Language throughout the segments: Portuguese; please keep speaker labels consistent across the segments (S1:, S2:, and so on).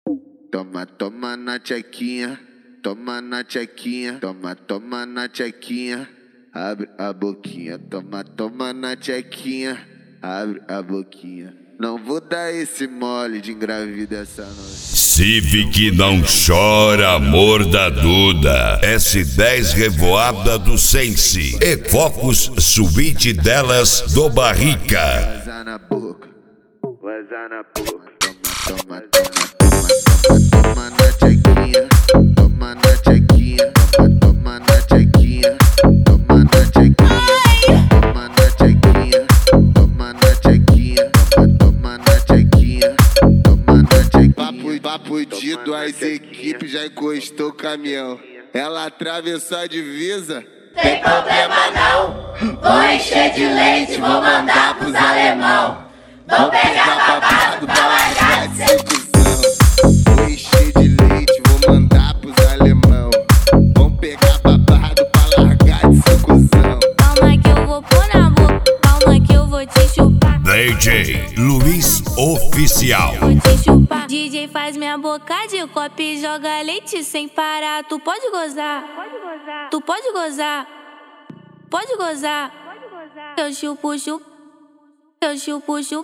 S1: Toma, toma na tchequinha, toma na tchequinha, toma, toma na tchequinha, abre a boquinha, toma, toma na tchequinha, abre a boquinha. Não vou dar esse mole de engravida essa noite.
S2: Civic não chora, amor da Duda. S10 Revoada do Sense. E Focus Suíte delas do Barrica.
S1: Vaza na boca, vaza na boca. Toma, toma, toma, toma, toma na tchequinha, toma na tchequinha, toma na tchequinha, toma na tchequinha, toma na tchequinha, toma na tchequinha, toma na tchequinha, toma na tchequinha. Papo dito, as equipes já encostou o caminhão. Ela atravessou a divisa.
S3: Tem problema não, vou encher de leite, vou mandar pros alemão. Vou pegar babado pra largar de ser cuzão.
S1: Vou encher de leite, vou mandar pros alemão. Vão pegar babado pra largar de ser cuzão.
S4: Calma que eu vou pôr na boca, calma que eu vou te chupar.
S2: DJ Luiz Oficial.
S4: Vou te chupar. DJ faz minha boca de copo e joga leite sem parar. Tu pode gozar, tu pode gozar, pode gozar. Eu chupo, chupo, eu chupo, chupo,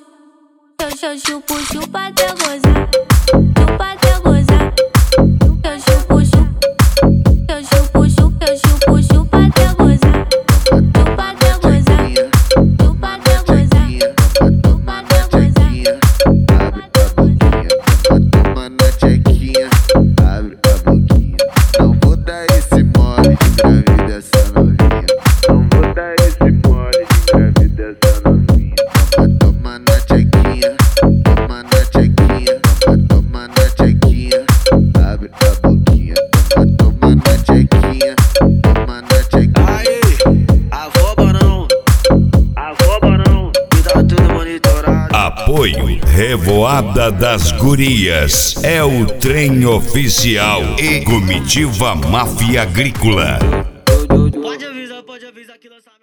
S4: eu chupo, chupa até gozar, chupa até gozar. Eu chupo, chupo, eu chupo, chupo, eu chupo, chupa até gozar, chupa até gozar, chupa até gozar, chupa até gozar.
S1: Abre a boquinha, toma na tchequinha, abre a boquinha. Não vou dar esse mole de engravida essa novinha. Não vou dar esse mole de engravida essa novinha. Toma na tchequinha, toma na tchequinha, toma na tchequinha, abre a boquinha. Toma na tchequinha, toma na tchequinha.
S5: Aí, avoba não, me dá tudo monitorado.
S2: Apoio Revoada das Gurias. É o trem oficial e Comitiva Máfia Agrícola.
S5: Pode avisar que lançar.